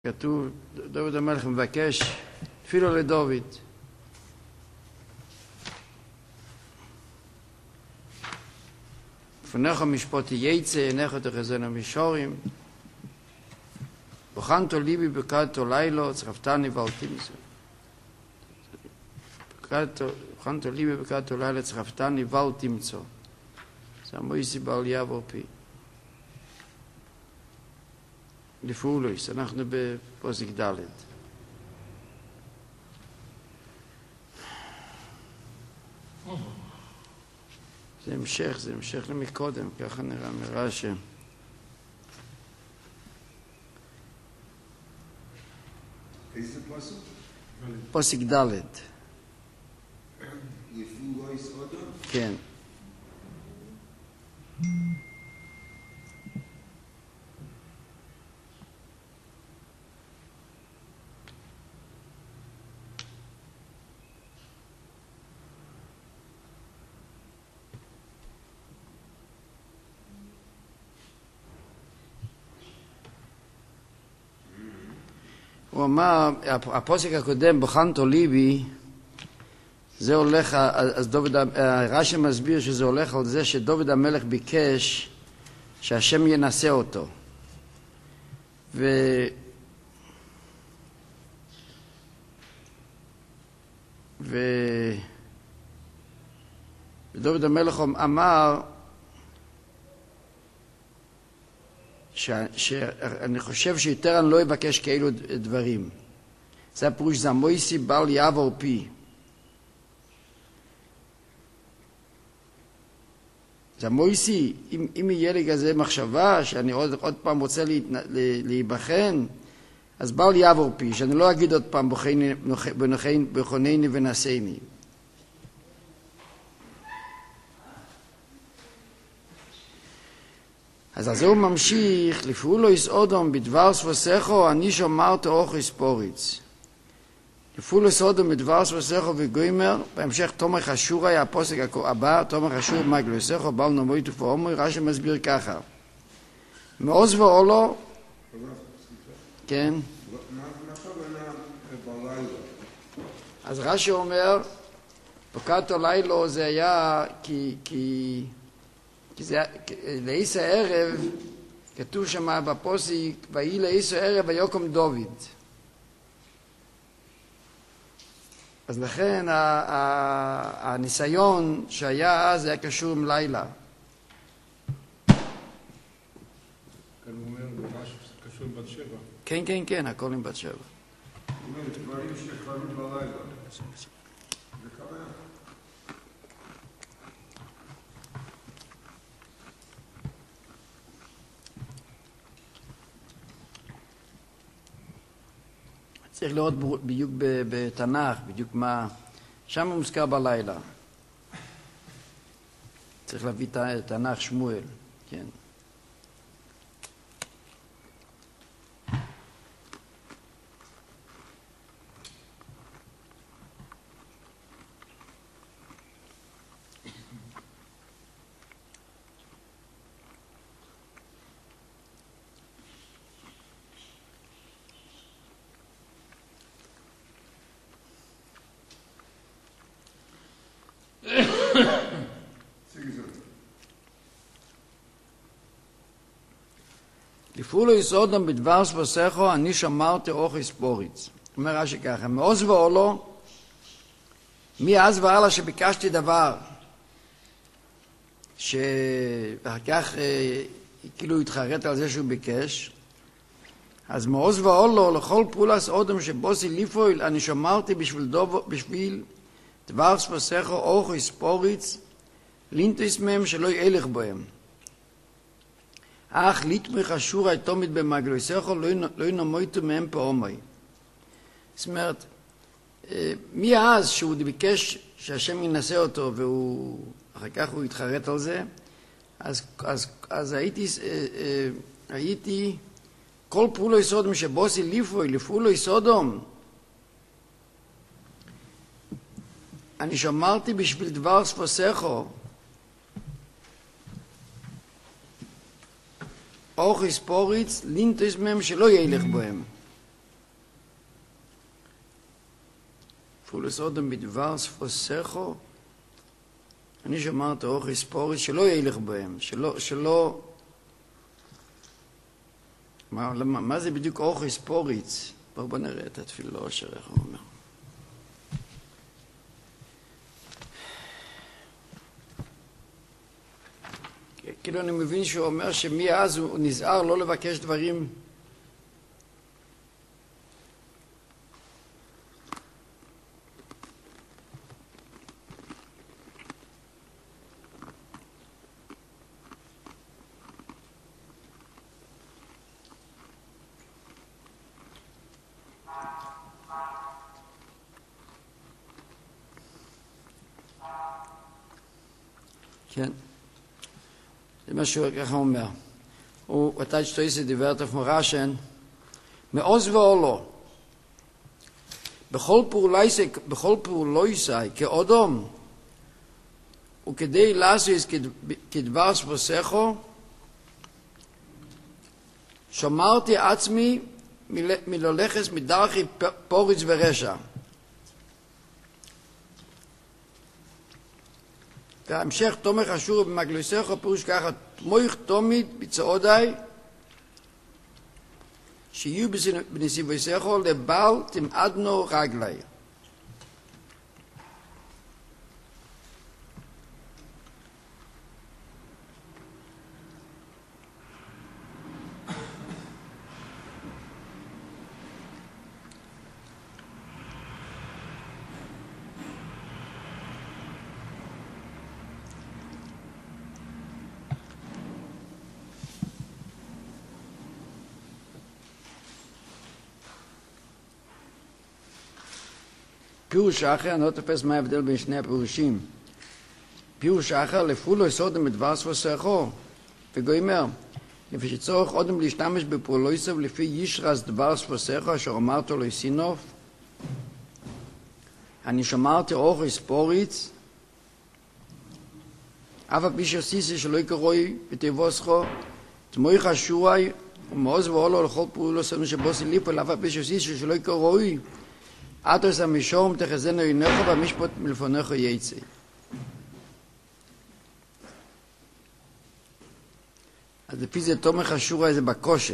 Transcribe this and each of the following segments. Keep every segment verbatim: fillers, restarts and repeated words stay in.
כתוב, דוד המלך מבקש תפילו לדוד. לפניך משפוטי יצא, עיניך תחזינה מישורים. בחנתו ליבי בקעתו לילו, צרפתני ואל תמצא. בחנתו ליבי בקעתו לילה, צרפתני ואל תמצא. זה המויסי בעל יעבור פי. לפעולויס, אנחנו בפוסק ד'. זה המשך, זה המשך למקודם, ככה נראה מרש"י. איזה פסוק? פוסק ד'. לפעולויס אודו? כן. הוא אמר, הפוסק הקודם, בחנתו ליבי, זה הולך, אז דוד, רש"י מסביר שזה הולך על זה שדוד המלך ביקש שהשם ינסה אותו. ו... ו... ודוד המלך אמר שאני חושב שיותר אני לא אבקש כאלו דברים. זה הפירוש, זה המויסי בעל יעבור פי. זה המויסי, אם, אם יהיה לי כזה מחשבה שאני עוד, עוד פעם רוצה לה, להיבחן, אז בעל יעבור פי, שאני לא אגיד עוד פעם בכונני ונשאני. אז אז הוא ממשיך, לפעולויס אודום בדבר ספוסכו, אני שומרת אוכו ספוריץ. לפעולויס אודום בדבר ספוסכו וגוימר, בהמשך תומר חשור היה הפוסק הבא, תומר חשור מגלויסכו, בל נמוי תפעומוי, רש"י מסביר ככה. מעוז ואולו, כן. אז רש"י אומר, בקעתו לילו זה היה כי... כי כי זה, לאיס הערב, כתוב שם בפוסק, ויהי לאיס הערב ויקום דוד. אז לכן ה, ה, הניסיון שהיה אז היה קשור עם לילה. כאן הוא אומר, ממש קשור עם בת שבע. כן, כן, כן, הכל עם בת שבע. הוא אומר, דברים שחלים בלילה. זה קרה. צריך לראות בדיוק בתנ"ך, בדיוק מה... שם הוא מוזכר בלילה. צריך להביא תנ"ך שמואל, כן. לפעולו יסודם בדבר ספוסכו, אני שמרתי אוכו ספוריץ. אומר רש"י ככה, מעוז ואולו, מאז והלאה שביקשתי דבר, שאחר כך אה, כאילו התחרט על זה שהוא ביקש, אז מעוז ואולו, לכל פעולס אודם שבוסי ליפויל, אני שמרתי בשביל, דוב, בשביל דבר ספוסכו אוכו ספוריץ, לינטוס מהם שלא ילך בהם. אך ליתמך אשור תמיד במגלויסכו לא ינמויתו מהם פעומי. זאת אומרת, מאז שהוא ביקש שהשם ינסה אותו ואחר כך הוא התחרט על זה, אז, אז, אז הייתי, הייתי כל פעולו יסודום שבוסי ליפוי, לפעולו יסודום, אני שמרתי בשביל דבר ספוסכו, אוכי ספוריץ, לינטוס מהם שלא ילך בהם. פעולס אודם בדבר ספוסכו, אני שמרת אורך היספורית שלא ילך בהם, שלא, שלא... מה, למה, מה זה בדיוק אורך היספורית? בואו בוא נראה את התפילו אשר, איך הוא אומר. כאילו אני מבין שהוא אומר שמאז הוא נזהר לא לבקש דברים כן. זה מה שהוא ככה אומר. הוא אתה שטויסי דיברת auf מרשן, מעוז ואולו. בכל פעולייסי, בכל פעולויסי, כאודום, וכדי לעשות כדבר ספוסכו, שמרתי עצמי מלולכס מדרכי פוריץ ורשע. והמשך תומך אשור במגלויסך פירוש ככה, תמוך תומיד בצעודי שיהיו בנסיבויסך לבל תמעדנו רגלי. פירוש אחר, אני לא תופס מה ההבדל בין שני הפירושים. פירוש אחר, לפעולו יסודם בדבר ספוסכו, וגוימר, לפי שצורך עודם להשתמש בפעולויסו לפי ישרס דבר ספוסכו, אשר אמרתו לו יסינוף, אני שמרתי אורך ספוריץ, אף הפי שעשיסי שלא יקרוי ותבוסכו, תמוך אשורוי, ומעוז ואולו לכל פעולו סבנו שבוסי ליפול, אף הפי שעשיסי שלא יקרוי, אתוס המשום תחזנו עינך והמשפט מלפונך יצא. אז לפי זה תומך אשורה איזה בקושה.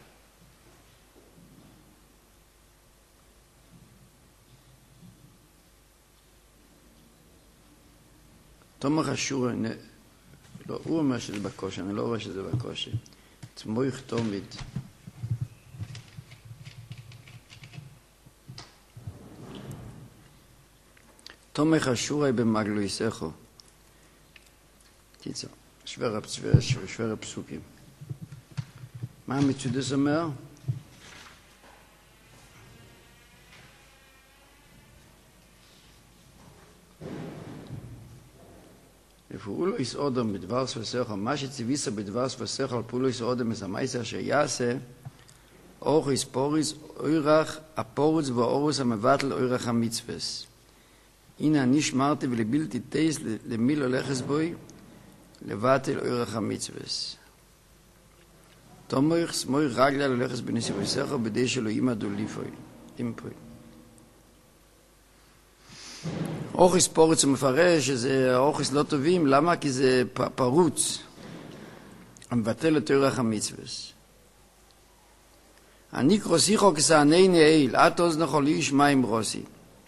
תומך אשורה, לא, הוא אומר שזה בקושה, אני לא רואה שזה בקושה. תמוך תומיד. תומך אשורי במגלויסכו. קיצר, שוור, שוור, שוור הפסוקים. מה המצודס אומר? לפעולו יסעודם בדבר ספסכו, מה שציוויסה בדבר ספסכו על פעולו יסעודם מסמייסה אשר יעשה, אורך יספוריס, אוירח הפורוץ והאורוס המבטל אוירח המצווס. הנה אני שמרתי ולבלתי טייס למי ללכס בוי לבטל אורך המצווס. תומך סמוי רגלה ללכס בנסיבויסך בדי שלו ימדו ליפוי. אימפוי. אוכיס פורץ הוא מפרש שזה אוכיס לא טובים. למה? כי זה פרוץ. המבטל את אורך המצווס. אני קרוסיכו כסענני איל, את אוזנכו לי ישמע עם רוסי.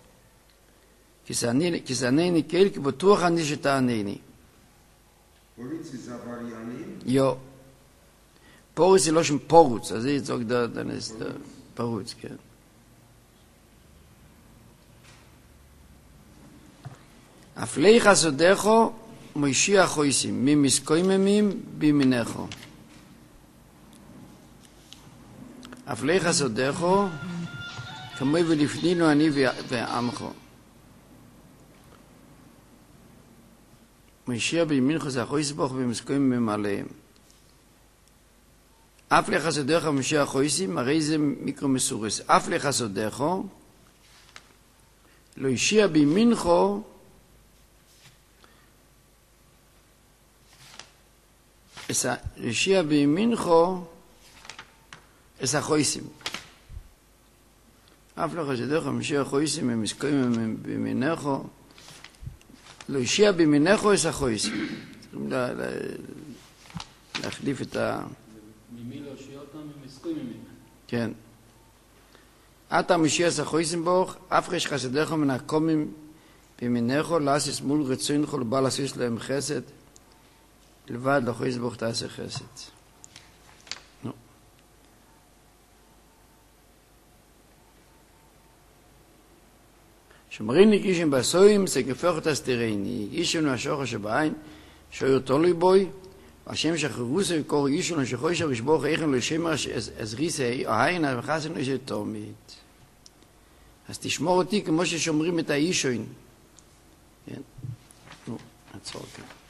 כסענני קהל, כי בטוח אני שתענני. פוריץ זה עבריינים? יו. פוריץ זה לא שם פורוץ, אז זה יצוג דנס, פרוץ, כן. אפלי חסודךו מוישיח חויסים, ממסקויממים בימינךו. אפלי חסודךו כמוי ולפנינו אני ועמכו. מוישיח בימינךו זה החויס בוך ומסקויממים עליהם. אף לחסודךו מוישיח חויסים, הרי זה מיקרו מסורס. אף לחסודךו לא ישיח בימינךו ישיח בימינךו אס החויסים. אף לא חשדך משיח חויסים ומסכויים במינךו, לא אישיה במינךו יש החויסים. צריכים להחליף את ה... ממי לא אישיה אותם ומסכויים ממנו. כן. אתה משיח החויסים בוך, אף חש חסדך מן הקומים במינךו, לאסיס מול רצוינךו לבא לאסיס להם חסד, לבד לחויס בוך תעשה חסד. שמרין הגישים בסויים, זה גפך את הסתירני, הגישים מהשוחר שבעין, שאיר תולוי בוי, השם שחרוסה וקור אישון, השחוי שרשבוך איכם לשמר עזריסי, העין המחסן לא יש תומית. אז תשמור אותי כמו ששומרים את האישון. כן, נו, נעצור כאן.